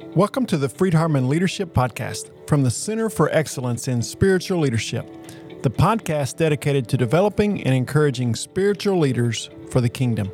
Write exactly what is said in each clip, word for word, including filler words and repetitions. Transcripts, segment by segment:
Welcome to the Fried-Hardeman Leadership Podcast from the Center for Excellence in Spiritual Leadership, the podcast dedicated to developing and encouraging spiritual leaders for the kingdom.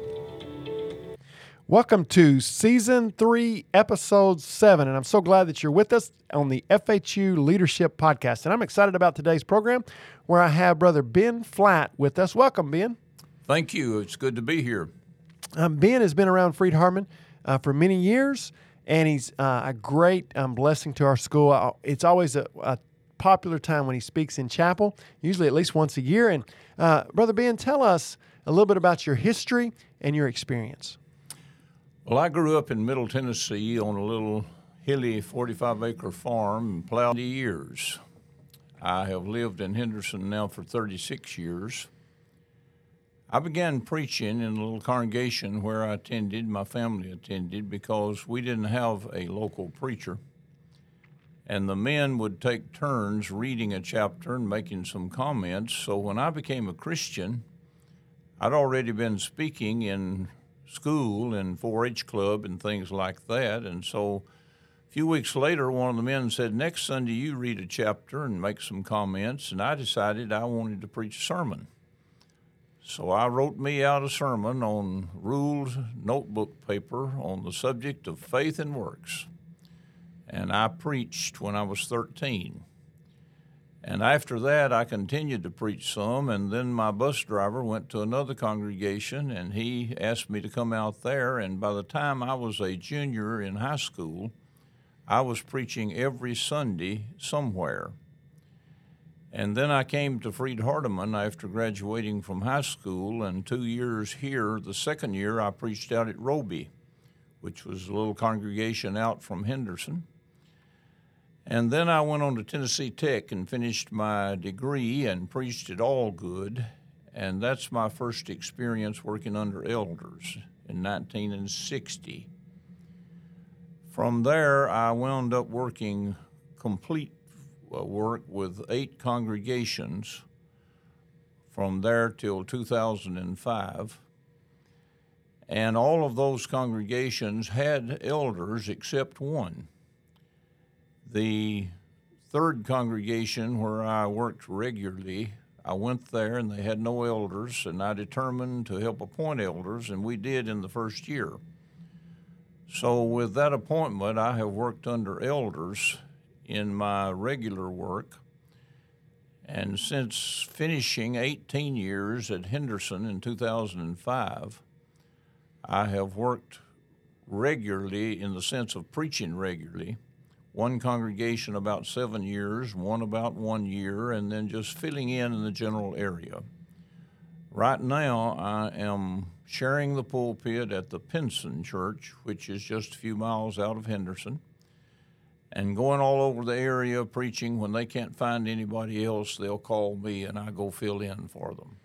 Welcome to Season three, Episode seven, and I'm so glad that you're with us on the F H U Leadership Podcast. And I'm excited about today's program where I have Brother Ben Flatt with us. Welcome, Ben. Thank you. It's good to be here. Um, Ben has been around Fried-Hardeman uh, for many years. And he's uh, a great um, blessing to our school. Uh, It's always a, a popular time when he speaks in chapel, usually at least once a year. And uh, Brother Ben, tell us a little bit about your history and your experience. Well, I grew up in Middle Tennessee on a little hilly forty-five acre farm and plowed years. I have lived in Henderson now for thirty-six years. I began preaching in a little congregation where I attended, my family attended, because we didn't have a local preacher. And the men would take turns reading a chapter and making some comments. So when I became a Christian, I'd already been speaking in school and four H club and things like that. And so a few weeks later, one of the men said, next Sunday you read a chapter and make some comments. And I decided I wanted to preach a sermon. So I wrote me out a sermon on ruled notebook paper on the subject of faith and works. And I preached when I was thirteen. And after that, I continued to preach some, and then my bus driver went to another congregation, and he asked me to come out there. And by the time I was a junior in high school, I was preaching every Sunday somewhere. And then I came to Fried-Hardeman after graduating from high school, and two years here, the second year, I preached out at Roby, which was a little congregation out from Henderson. And then I went on to Tennessee Tech and finished my degree and preached at Allgood, and that's my first experience working under elders in nineteen sixty. From there, I wound up working complete work with eight congregations from there till two thousand five. And all of those congregations had elders except one. The third congregation where I worked regularly, I went there and they had no elders, and I determined to help appoint elders, and we did in the first year. So with that appointment, I have worked under elders in my regular work, and since finishing eighteen years at Henderson in two thousand five, I have worked regularly in the sense of preaching regularly, one congregation about seven years, one about one year, and then just filling in in the general area. Right now, I am sharing the pulpit at the Pinson Church, which is just a few miles out of Henderson, and going all over the area preaching. When they can't find anybody else, they'll call me, and I go fill in for them.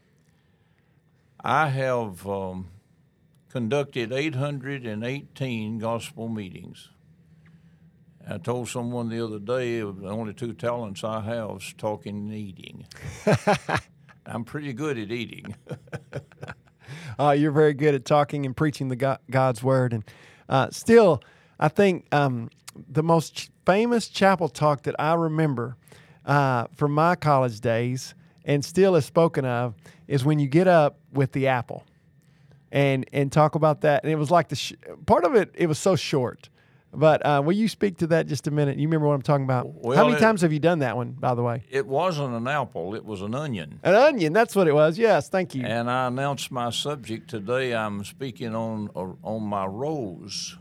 I have um, conducted eight hundred eighteen gospel meetings. I told someone the other day, the only two talents I have is talking and eating. I'm pretty good at eating. uh, you're very good at talking and preaching the God, God's word. And uh, still, I think um, the most famous chapel talk that I remember uh, from my college days, and still is spoken of, is when you get up with the apple and and talk about that. And it was like the sh- part of it, it was so short. But uh, will you speak to that just a minute? You remember what I'm talking about? Well, How many it, times have you done that one, by the way? It wasn't an apple. It was an onion. An onion, that's what it was. Yes, thank you. And I announced my subject today. I'm speaking on on my rose.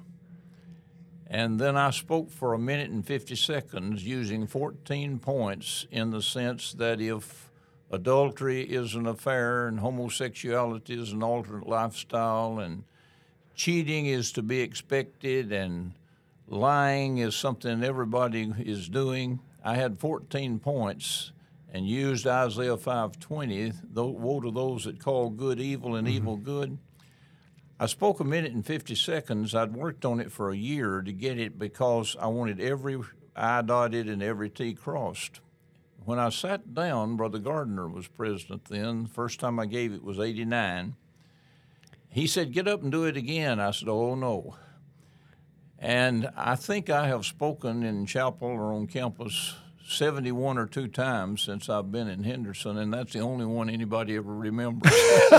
And then I spoke for a minute and fifty seconds using fourteen points in the sense that if adultery is an affair and homosexuality is an alternate lifestyle and cheating is to be expected and lying is something everybody is doing, I had fourteen points and used Isaiah five twenty, woe to those that call good evil and mm-hmm. evil good. I spoke a minute and fifty seconds. I'd worked on it for a year to get it because I wanted every I dotted and every T crossed. When I sat down, Brother Gardner was president then. The first time I gave it was eighty-nine. He said, get up and do it again. I said, oh, no. And I think I have spoken in chapel or on campus seventy-one or two times since I've been in Henderson, and that's the only one anybody ever remembers.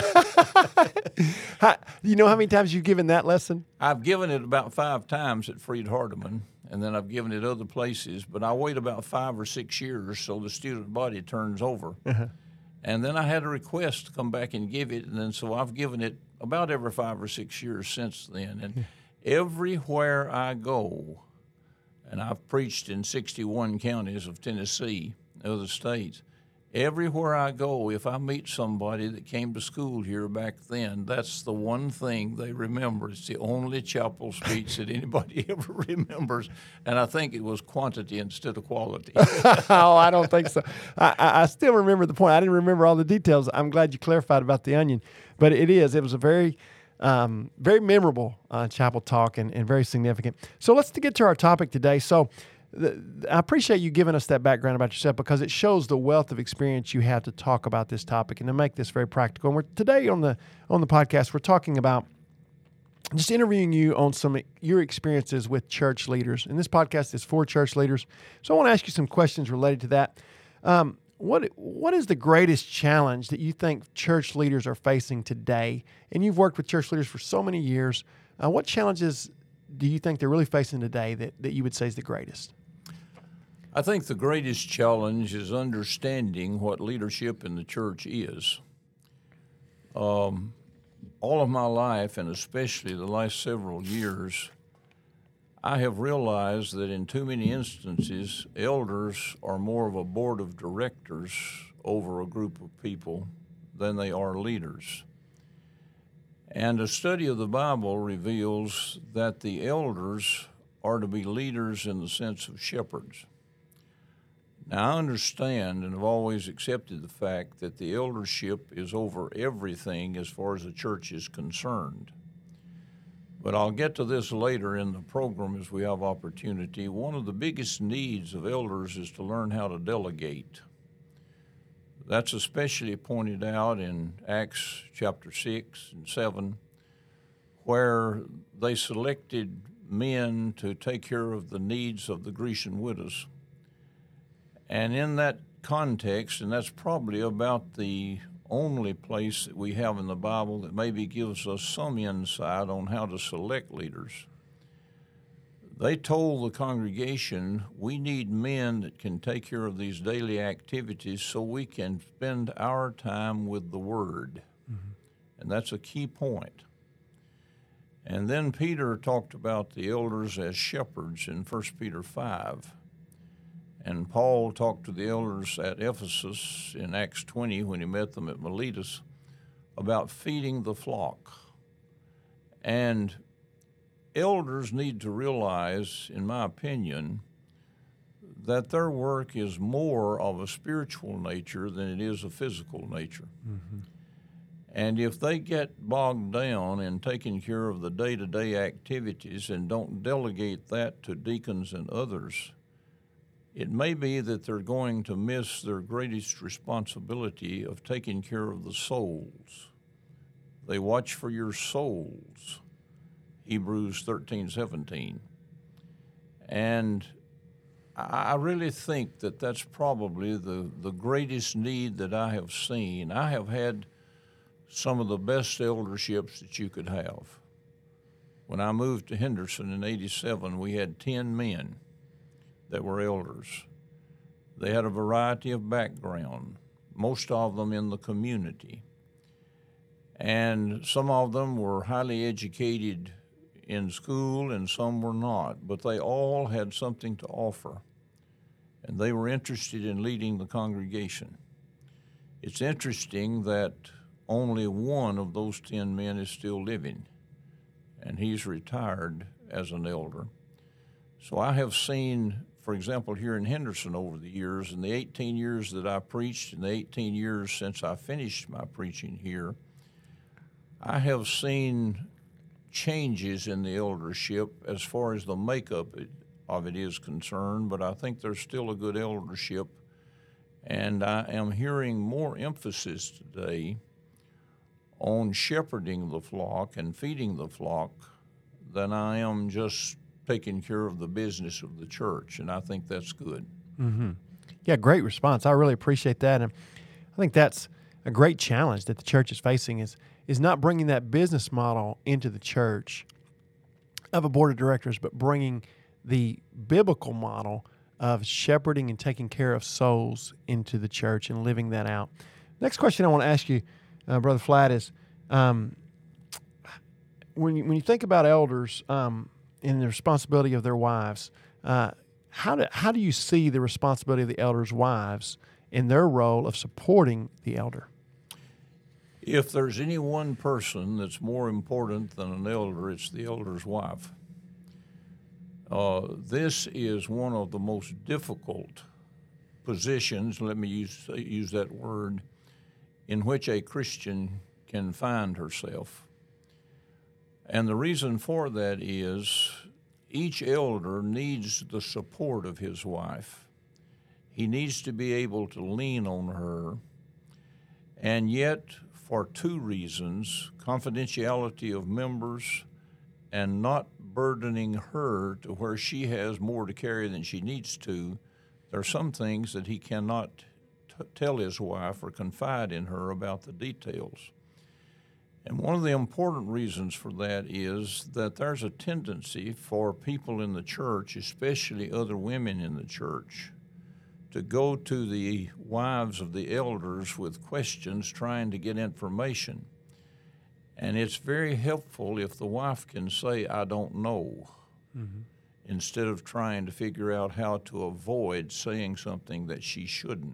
How, you know how many times you've given that lesson? I've given it about five times at Freed Hardeman, and then I've given it other places, but I wait about five or six years so the student body turns over. Uh-huh. And then I had a request to come back and give it, and then so I've given it about every five or six years since then. And yeah. Everywhere I go, and I've preached in sixty-one counties of Tennessee, other states, everywhere I go, if I meet somebody that came to school here back then, that's the one thing they remember. It's the only chapel speech that anybody ever remembers, and I think it was quantity instead of quality. Oh, I don't think so. I, I still remember the point. I didn't remember all the details. I'm glad you clarified about the onion, but it is. It was a very Um, very memorable uh, chapel talk and, and very significant. So let's get to our topic today. So the, I appreciate you giving us that background about yourself because it shows the wealth of experience you have to talk about this topic and to make this very practical. And we're today on the on the podcast, we're talking about just interviewing you on some your experiences with church leaders. And this podcast is for church leaders. So I want to ask you some questions related to that. Um, What what is the greatest challenge that you think church leaders are facing today? And you've worked with church leaders for so many years. Uh, what challenges do you think they're really facing today that, that you would say is the greatest? I think the greatest challenge is understanding what leadership in the church is. Um, all of my life, and especially the last several years, I have realized that in too many instances, elders are more of a board of directors over a group of people than they are leaders. And a study of the Bible reveals that the elders are to be leaders in the sense of shepherds. Now, I understand and have always accepted the fact that the eldership is over everything as far as the church is concerned. But I'll get to this later in the program as we have opportunity. One of the biggest needs of elders is to learn how to delegate. That's especially pointed out in Acts chapter six and seven, where they selected men to take care of the needs of the Grecian widows. And in that context, and that's probably about the only place that we have in the Bible that maybe gives us some insight on how to select leaders. They told the congregation, we need men that can take care of these daily activities so we can spend our time with the Word. Mm-hmm. And that's a key point. And then Peter talked about the elders as shepherds in First Peter five. And Paul talked to the elders at Ephesus in Acts twenty when he met them at Miletus about feeding the flock. And elders need to realize, in my opinion, that their work is more of a spiritual nature than it is a physical nature. Mm-hmm. And if they get bogged down in taking care of the day-to-day activities and don't delegate that to deacons and others, it may be that they're going to miss their greatest responsibility of taking care of the souls. They watch for your souls, Hebrews thirteen seventeen. And I really think that that's probably the, the greatest need that I have seen. I have had some of the best elderships that you could have. When I moved to Henderson in eighty-seven, we had ten men that were elders. They had a variety of background, most of them in the community. And some of them were highly educated in school and some were not, but they all had something to offer. And they were interested in leading the congregation. It's interesting that only one of those ten men is still living, and he's retired as an elder. So I have seen, for example, here in Henderson over the years, in the eighteen years that I preached, in the eighteen years since I finished my preaching here, I have seen changes in the eldership as far as the makeup of it is concerned, but I think there's still a good eldership, and I am hearing more emphasis today on shepherding the flock and feeding the flock than I am just taking care of the business of the church, and I think that's good. Mm-hmm. Yeah, great response. I really appreciate that, and I think that's a great challenge that the church is facing is is not bringing that business model into the church of a board of directors, but bringing the biblical model of shepherding and taking care of souls into the church and living that out. Next question I want to ask you, uh, Brother Flatt, is um, when you, when you think about elders um, and the responsibility of their wives, uh, how do how do you see the responsibility of the elders' wives in their role of supporting the elder? If there's any one person that's more important than an elder, it's the elder's wife. Uh, this is one of the most difficult positions, let me use, use that word, in which a Christian can find herself. And the reason for that is each elder needs the support of his wife. He needs to be able to lean on her, and yet for two reasons, confidentiality of members and not burdening her to where she has more to carry than she needs to, there are some things that he cannot t- tell his wife or confide in her about the details. And one of the important reasons for that is that there's a tendency for people in the church, especially other women in the church, to go to the wives of the elders with questions trying to get information. And it's very helpful if the wife can say, I don't know, mm-hmm. instead of trying to figure out how to avoid saying something that she shouldn't.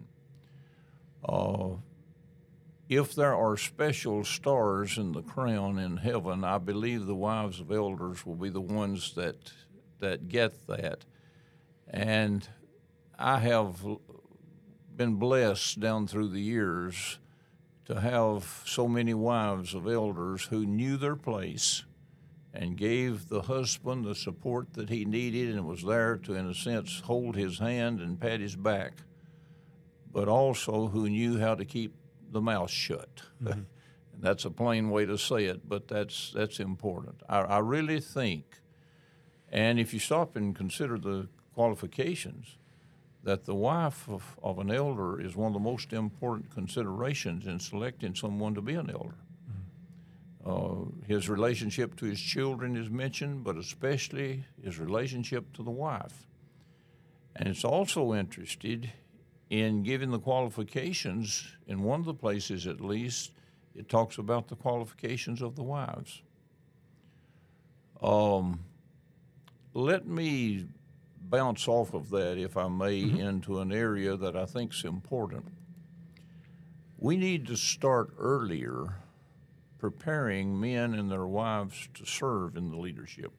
Uh, if there are special stars in the crown in heaven, I believe the wives of elders will be the ones that that get that. And I have been blessed down through the years to have so many wives of elders who knew their place and gave the husband the support that he needed and was there to, in a sense, hold his hand and pat his back, but also who knew how to keep the mouth shut. Mm-hmm. And that's a plain way to say it, but that's that's important. I, I really think, and if you stop and consider the qualifications, that the wife of, of an elder is one of the most important considerations in selecting someone to be an elder. Mm-hmm. Uh, his relationship to his children is mentioned, but especially his relationship to the wife. And it's also interested in giving the qualifications. In one of the places, at least, it talks about the qualifications of the wives. Um, let me bounce off of that, if I may, mm-hmm. into an area that I think is important. We need to start earlier preparing men and their wives to serve in the leadership.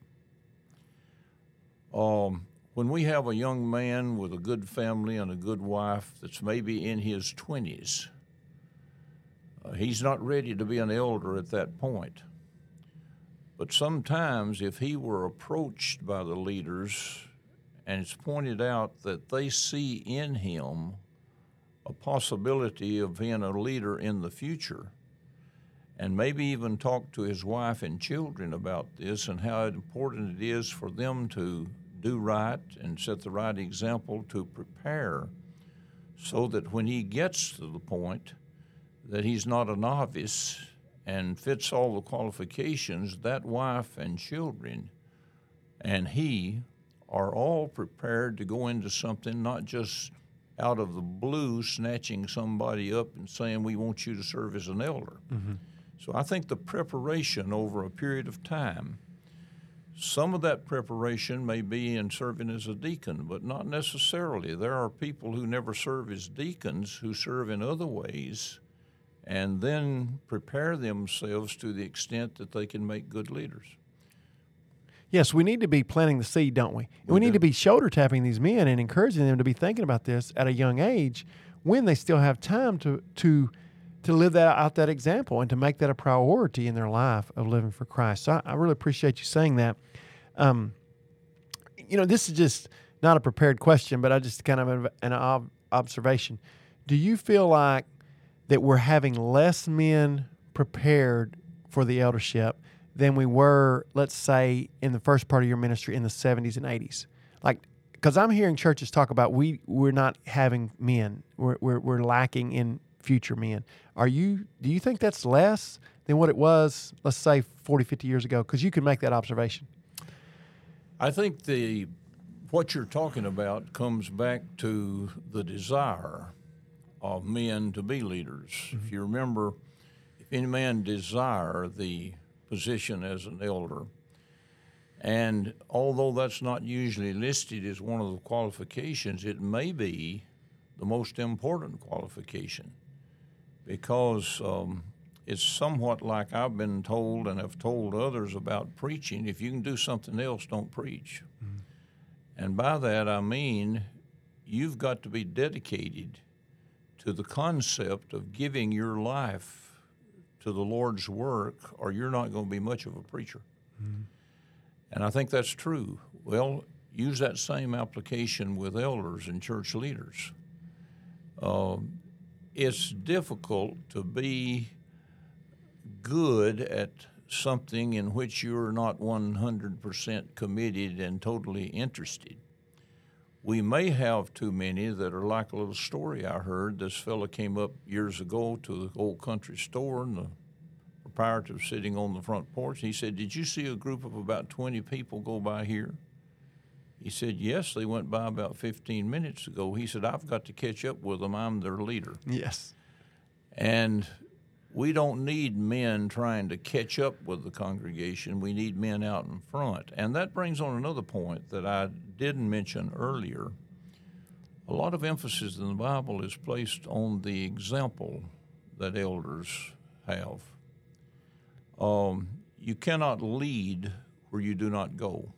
Um, when we have a young man with a good family and a good wife that's maybe in his twenties, uh, he's not ready to be an elder at that point. But sometimes if he were approached by the leaders and it's pointed out that they see in him a possibility of being a leader in the future, and maybe even talk to his wife and children about this and how important it is for them to do right and set the right example to prepare so that when he gets to the point that he's not a novice and fits all the qualifications, that wife and children and he are all prepared to go into something, not just out of the blue snatching somebody up and saying, we want you to serve as an elder. Mm-hmm. So I think the preparation over a period of time, some of that preparation may be in serving as a deacon, but not necessarily. There are people who never serve as deacons who serve in other ways and then prepare themselves to the extent that they can make good leaders. Yes, we need to be planting the seed, don't we? We, we need do. to be shoulder tapping these men and encouraging them to be thinking about this at a young age when they still have time to to to live that out that example and to make that a priority in their life of living for Christ. So I, I really appreciate you saying that. Um, you know, this is just not a prepared question, but I just kind of an ob- observation. Do you feel like that we're having less men prepared for the eldership than we were, let's say, in the first part of your ministry in the seventies and eighties? Like, because I'm hearing churches talk about we we're not having men, we're, we're we're lacking in future men. Are you? Do you think that's less than what it was, let's say, forty, fifty years ago? Because you can make that observation. I think the what you're talking about comes back to the desire of men to be leaders. Mm-hmm. If you remember, if any man desire the position as an elder, and although that's not usually listed as one of the qualifications, it may be the most important qualification, because um, it's somewhat like I've been told and have told others about preaching. If you can do something else, don't preach. Mm-hmm. And by that I mean you've got to be dedicated to the concept of giving your life to the Lord's work, or you're not going to be much of a preacher. Mm-hmm. And I think that's true. Well, use that same application with elders and church leaders. Uh, it's difficult to be good at something in which you're not one hundred percent committed and totally interested. We may have too many that are like a little story I heard. This fellow came up years ago to the old country store, and the proprietor was sitting on the front porch. He said, "Did you see a group of about twenty people go by here?" He said, "Yes, they went by about fifteen minutes ago." He said, "I've got to catch up with them. I'm their leader." Yes. And we don't need men trying to catch up with the congregation. We need men out in front. And that brings on another point that I didn't mention earlier. A lot of emphasis in the Bible is placed on the example that elders have. Um, you cannot lead where you do not go.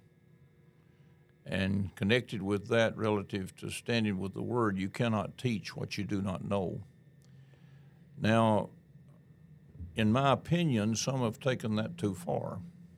And connected with that, relative to standing with the Word, you cannot teach what you do not know. Now, in my opinion, some have taken that too far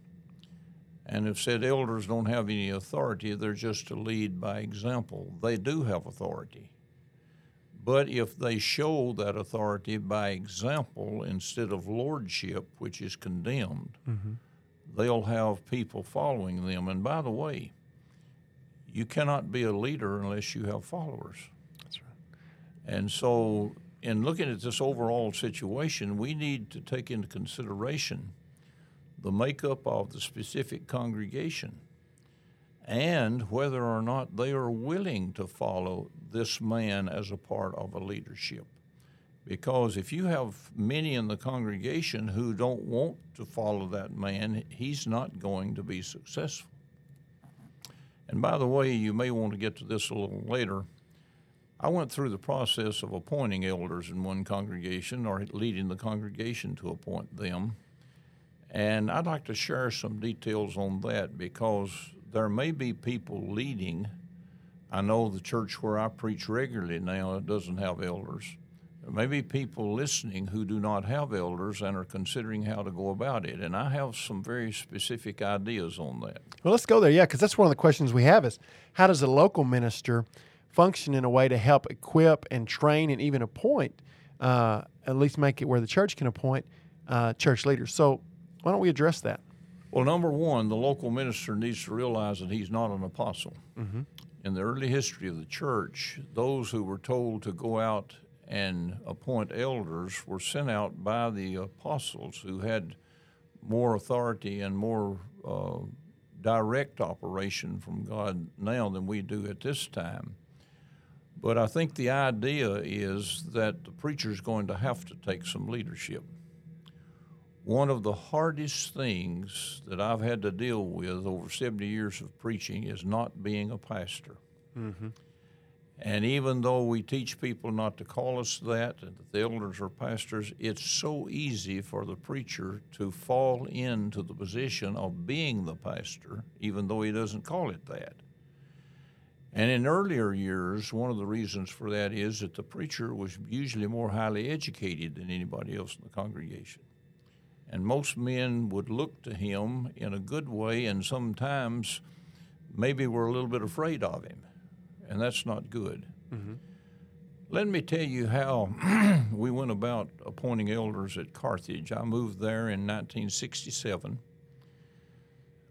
and have said elders don't have any authority, they're just to lead by example. They do have authority. But if they show that authority by example instead of lordship, which is condemned, mm-hmm. they'll have people following them. And by the way, you cannot be a leader unless you have followers. That's right. And so in looking at this overall situation, we need to take into consideration the makeup of the specific congregation and whether or not they are willing to follow this man as a part of a leadership. Because if you have many in the congregation who don't want to follow that man, he's not going to be successful. And by the way, you may want to get to this a little later. I went through the process of appointing elders in one congregation, or leading the congregation to appoint them. And I'd like to share some details on that, because there may be people leading. I know the church where I preach regularly now, it doesn't have elders. There may be people listening who do not have elders and are considering how to go about it. And I have some very specific ideas on that. Well, let's go there, yeah, because that's one of the questions we have is, how does a local minister function in a way to help equip and train and even appoint, uh, at least make it where the church can appoint uh, church leaders? So why don't we address that? Well, number one, the local minister needs to realize that he's not an apostle. Mm-hmm. In the early history of the church, those who were told to go out and appoint elders were sent out by the apostles, who had more authority and more uh, direct operation from God now than we do at this time. But I think the idea is that the preacher is going to have to take some leadership. One of the hardest things that I've had to deal with over seventy years of preaching is not being a pastor. Mm-hmm. And even though we teach people not to call us that, and that the elders are pastors, it's so easy for the preacher to fall into the position of being the pastor, even though he doesn't call it that. And in earlier years, one of the reasons for that is that the preacher was usually more highly educated than anybody else in the congregation. And most men would look to him in a good way, and sometimes maybe were a little bit afraid of him. And that's not good. Mm-hmm. Let me tell you how we went about appointing elders at Carthage. I moved there in nineteen sixty-seven.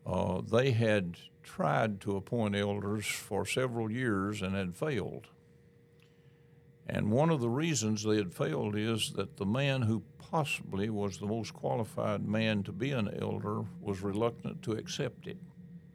Uh, they had tried to appoint elders for several years and had failed. And one of the reasons they had failed is that the man who possibly was the most qualified man to be an elder was reluctant to accept it.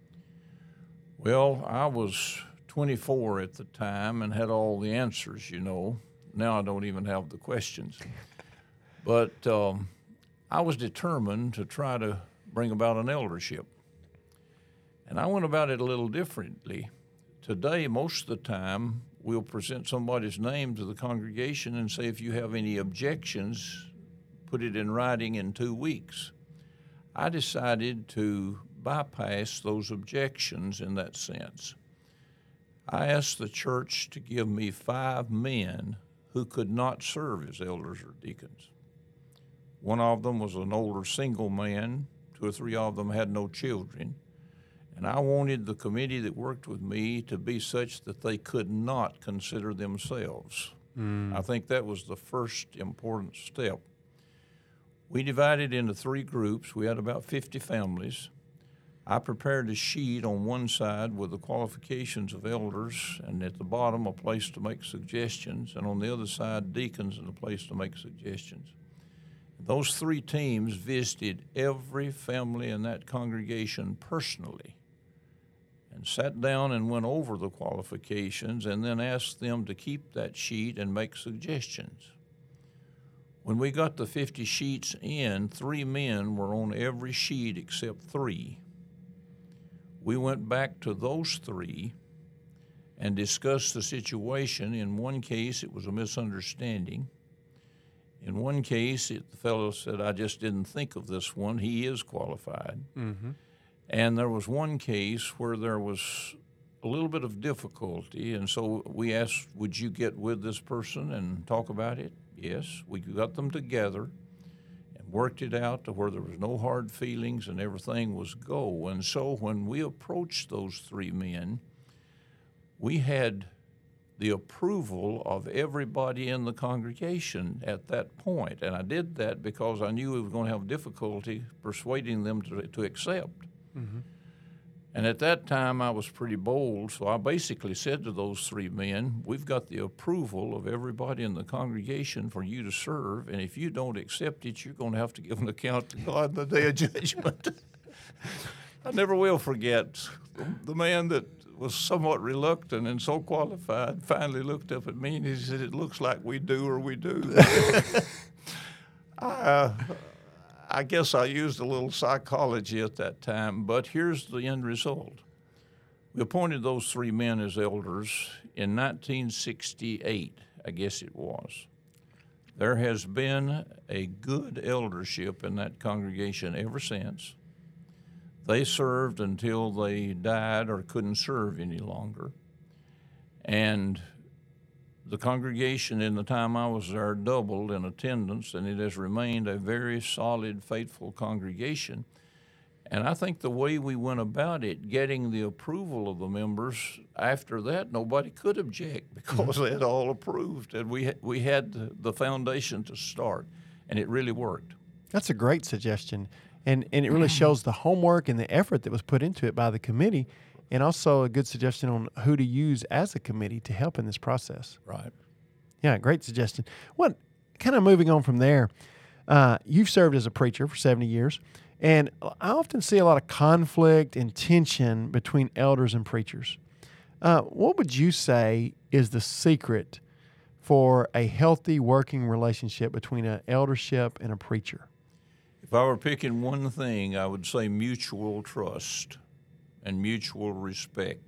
Well, I was twenty-four at the time and had all the answers, you know. Now I don't even have the questions. But um, I was determined to try to bring about an eldership. And I went about it a little differently. Today, most of the time, we'll present somebody's name to the congregation and say, if you have any objections, put it in writing in two weeks. I decided to bypass those objections in that sense. I asked the church to give me five men who could not serve as elders or deacons. One of them was an older single man. Two or three of them had no children. And I wanted the committee that worked with me to be such that they could not consider themselves. Mm. I think that was the first important step. We divided into three groups. We had about fifty families. I prepared a sheet on one side with the qualifications of elders, and at the bottom a place to make suggestions, and on the other side deacons and a place to make suggestions. Those three teams visited every family in that congregation personally and sat down and went over the qualifications and then asked them to keep that sheet and make suggestions. When we got the fifty sheets in, three men were on every sheet except three. We went back to those three and discussed the situation. In one case, it was a misunderstanding. In one case, it, the fellow said, I just didn't think of this one. He is qualified. Mm-hmm. And there was one case where there was a little bit of difficulty, and so we asked, would you get with this person and talk about it? Yes. We got them together and worked it out to where there was no hard feelings and everything was go. And so when we approached those three men, we had the approval of everybody in the congregation at that point. And I did that because I knew we were going to have difficulty persuading them to, to accept. Mm-hmm. And at that time, I was pretty bold, so I basically said to those three men, we've got the approval of everybody in the congregation for you to serve, and if you don't accept it, you're going to have to give an account to God in the day of judgment. I never will forget the man that was somewhat reluctant and so qualified finally looked up at me and he said, it looks like we do or we do. I, uh, I guess I used a little psychology at that time, but here's the end result. We appointed those three men as elders in nineteen sixty-eight, I guess it was. There has been a good eldership in that congregation ever since. They served until they died or couldn't serve any longer. And the congregation in the time I was there doubled in attendance, and it has remained a very solid, faithful congregation. And I think the way we went about it, getting the approval of the members, after that, nobody could object because they had all approved, and we had, we had the foundation to start, and it really worked. That's a great suggestion, and, and it really shows the homework and the effort that was put into it by the committee, and also a good suggestion on who to use as a committee to help in this process. Right. Yeah, great suggestion. What, kind of moving on from there, uh, you've served as a preacher for seventy years, and I often see a lot of conflict and tension between elders and preachers. Uh, what would you say is the secret for a healthy working relationship between an eldership and a preacher? If I were picking one thing, I would say mutual trust and mutual respect.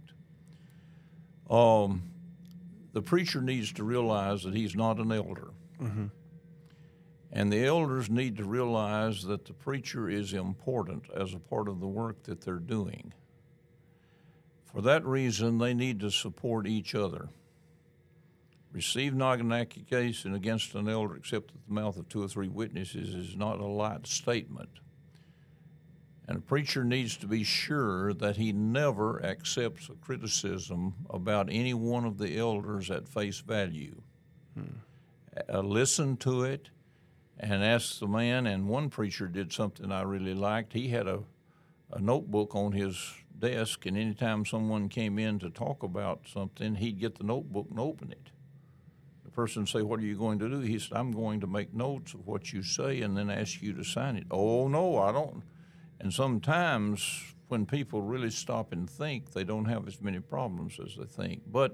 Um, the preacher needs to realize that he's not an elder. Mm-hmm. And the elders need to realize that the preacher is important as a part of the work that they're doing. For that reason, they need to support each other. Receive not an accusation against an elder except at the mouth of two or three witnesses is not a light statement. And a preacher needs to be sure that he never accepts a criticism about any one of the elders at face value. Hmm. Uh, listen to it and ask the man. And one preacher did something I really liked. He had a, a notebook on his desk, and anytime someone came in to talk about something, he'd get the notebook and open it. The person would say, "What are you going to do?" He said, "I'm going to make notes of what you say and then ask you to sign it." "Oh, no, I don't." And sometimes when people really stop and think, they don't have as many problems as they think. But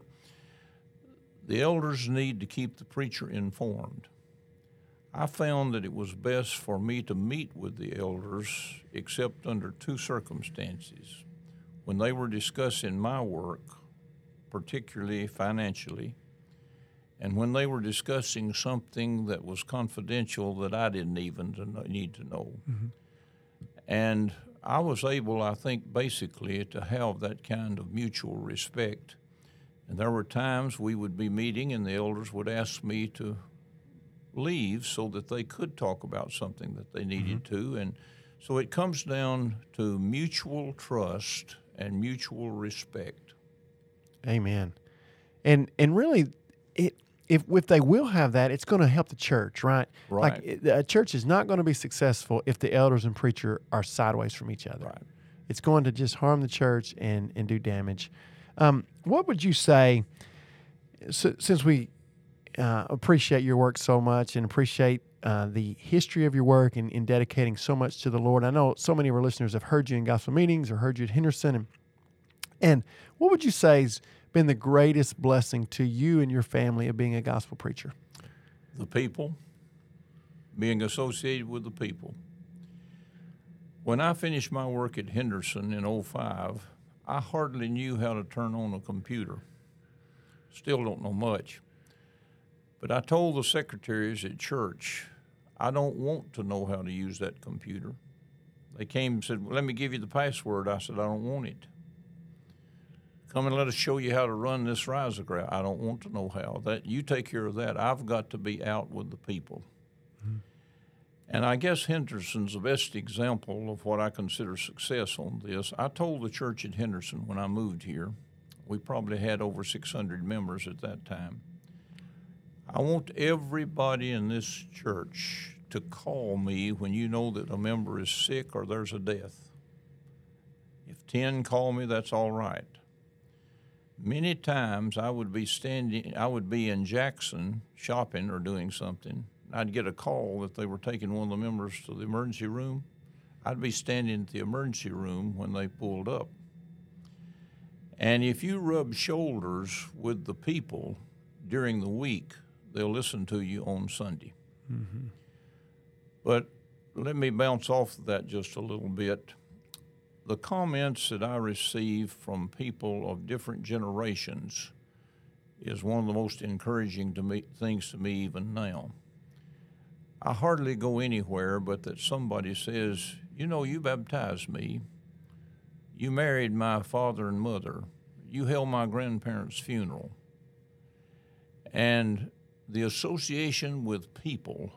the elders need to keep the preacher informed. I found that it was best for me to meet with the elders except under two circumstances. When they were discussing my work, particularly financially, and when they were discussing something that was confidential that I didn't even to know, need to know. Mm-hmm. And I was able, I think, basically to have that kind of mutual respect. And there were times we would be meeting and the elders would ask me to leave so that they could talk about something that they needed mm-hmm. to. And so it comes down to mutual trust and mutual respect. Amen. And and really, it if if they will have that, it's going to help the church, right? Right. Like it, a church is not going to be successful if the elders and preacher are sideways from each other. Right. It's going to just harm the church and and do damage. Um, what would you say, so, since we uh, appreciate your work so much and appreciate uh, the history of your work and in dedicating so much to the Lord? I know so many of our listeners have heard you in gospel meetings or heard you at Henderson. And, and what would you say has been the greatest blessing to you and your family of being a gospel preacher? The people, being associated with the people. When I finished my work at Henderson in oh five, I hardly knew how to turn on a computer. Still don't know much. But I told the secretaries at church, I don't want to know how to use that computer. They came and said, well, let me give you the password. I said, I don't want it. Come and let us show you how to run this risograph. I don't want to know how. That you take care of that. I've got to be out with the people. Mm-hmm. And I guess Henderson's the best example of what I consider success on this. I told the church at Henderson when I moved here, we probably had over six hundred members at that time. I want everybody in this church to call me when you know that a member is sick or there's a death. If ten call me, that's all right. Many times I would be standing, I would be in Jackson shopping or doing something. I'd get a call that they were taking one of the members to the emergency room. I'd be standing at the emergency room when they pulled up. And if you rub shoulders with the people during the week, they'll listen to you on Sunday. Mm-hmm. But let me bounce off of that just a little bit. The comments that I receive from people of different generations is one of the most encouraging to me, things to me even now. I hardly go anywhere but that somebody says, you know, you baptized me. You married my father and mother. You held my grandparents' funeral. And the association with people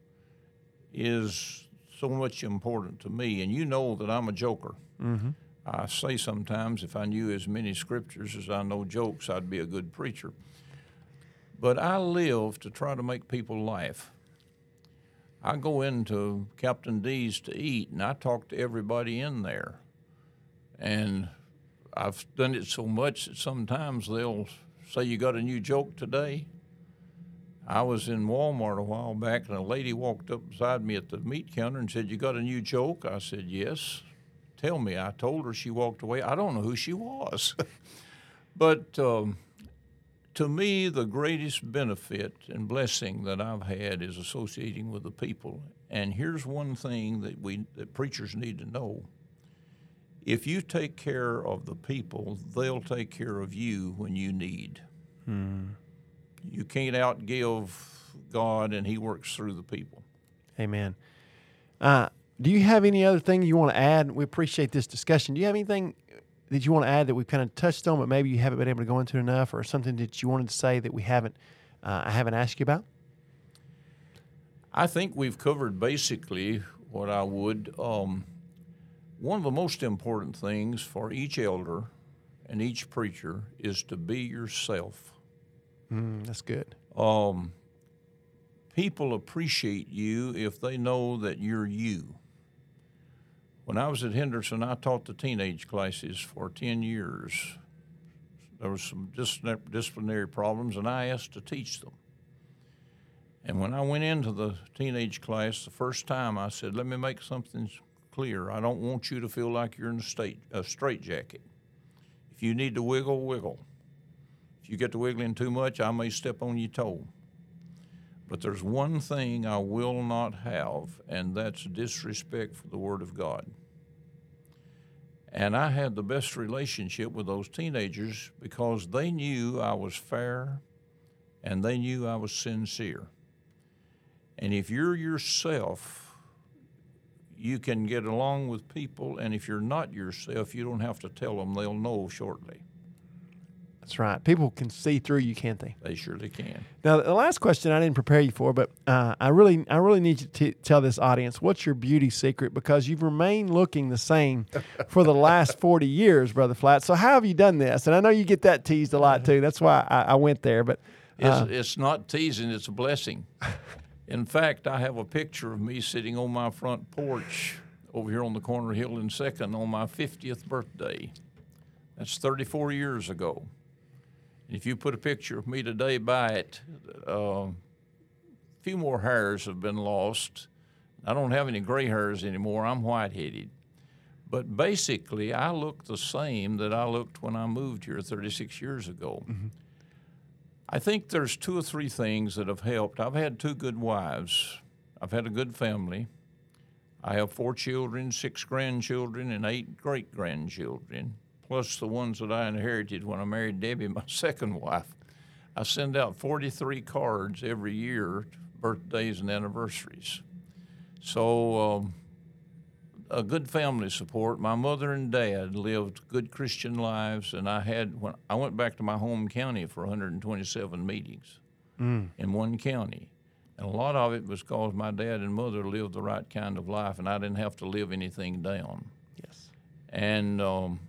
is so much important to me. And you know that I'm a joker. Mm-hmm. I say sometimes if I knew as many scriptures as I know jokes, I'd be a good preacher. But I live to try to make people laugh. I go into Captain D's to eat, and I talk to everybody in there. And I've done it so much that sometimes they'll say, you got a new joke today? I was in Walmart a while back, and a lady walked up beside me at the meat counter and said, you got a new joke? I said, yes. Tell me. I told her. She walked away. I don't know who she was. But um, to me, the greatest benefit and blessing that I've had is associating with the people. And here's one thing that we that preachers need to know. If you take care of the people, they'll take care of you when you need. Hmm. You can't outgive God, and he works through the people. Amen. Uh, do you have any other thing you want to add? We appreciate this discussion. Do you have anything that you want to add that we've kind of touched on, but maybe you haven't been able to go into enough, or something that you wanted to say that we haven't, uh, I haven't asked you about? I think we've covered basically what I would. Um, one of the most important things for each elder and each preacher is to be yourself. Mm, that's good. Um, people appreciate you if they know that you're you. When I was at Henderson, I taught the teenage classes for ten years. There was some dis- disciplinary problems, and I asked to teach them. And when I went into the teenage class the first time, I said, let me make something clear. I don't want you to feel like you're in a, state, a straitjacket. If you need to wiggle, wiggle. If you get to wiggling too much, I may step on your toe. But there's one thing I will not have, and that's disrespect for the Word of God. And I had the best relationship with those teenagers because they knew I was fair and they knew I was sincere. And if you're yourself, you can get along with people, and if you're not yourself, you don't have to tell them. They'll know shortly. That's right. People can see through you, can't they? They surely can. Now, the last question I didn't prepare you for, but uh, I really, I really need you to tell this audience, what's your beauty secret? Because you've remained looking the same for the last forty years, Brother Flatt. So how have you done this? And I know you get that teased a lot too. That's why I, I went there. But uh, it's, it's not teasing; it's a blessing. In fact, I have a picture of me sitting on my front porch over here on the corner of Hill and Second on my fiftieth birthday. That's thirty-four years ago. If you put a picture of me today by it, uh, a few more hairs have been lost. I don't have any gray hairs anymore. I'm white-headed. But basically, I look the same that I looked when I moved here thirty-six years ago. Mm-hmm. I think there's two or three things that have helped. I've had two good wives. I've had a good family. I have four children, six grandchildren, and eight great-grandchildren, plus the ones that I inherited when I married Debbie, my second wife. I send out forty-three cards every year, birthdays and anniversaries. So um, a good family support. My mother and dad lived good Christian lives, and I had when I went back to my home county for one hundred twenty-seven meetings mm. in one county. And a lot of it was because my dad and mother lived the right kind of life, and I didn't have to live anything down. Yes. And um,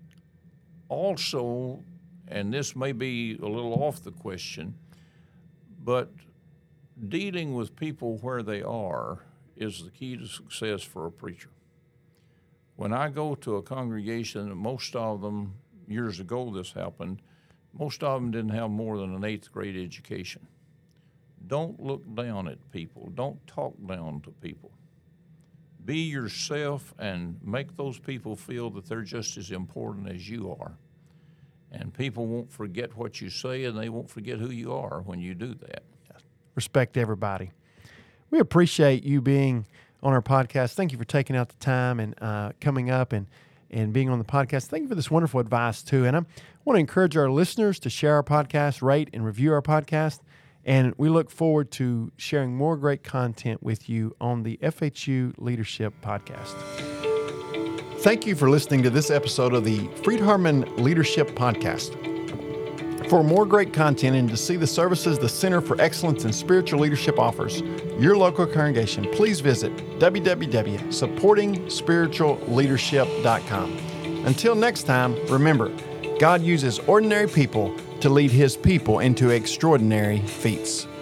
also, and this may be a little off the question, but dealing with people where they are is the key to success for a preacher. When I go to a congregation, most of them, years ago this happened, most of them didn't have more than an eighth grade education. Don't look down at people. Don't talk down to people. Be yourself and make those people feel that they're just as important as you are. And people won't forget what you say, and they won't forget who you are when you do that. Respect everybody. We appreciate you being on our podcast. Thank you for taking out the time and uh, coming up and, and being on the podcast. Thank you for this wonderful advice, too. And I want to encourage our listeners to share our podcast, rate, and review our podcast. And we look forward to sharing more great content with you on the F H U Leadership Podcast. Thank you for listening to this episode of the Freed-Hardeman Leadership Podcast. For more great content and to see the services the Center for Excellence in Spiritual Leadership offers your local congregation, please visit w w w dot supporting spiritual leadership dot com. Until next time, remember, God uses ordinary people to lead His people into extraordinary feats.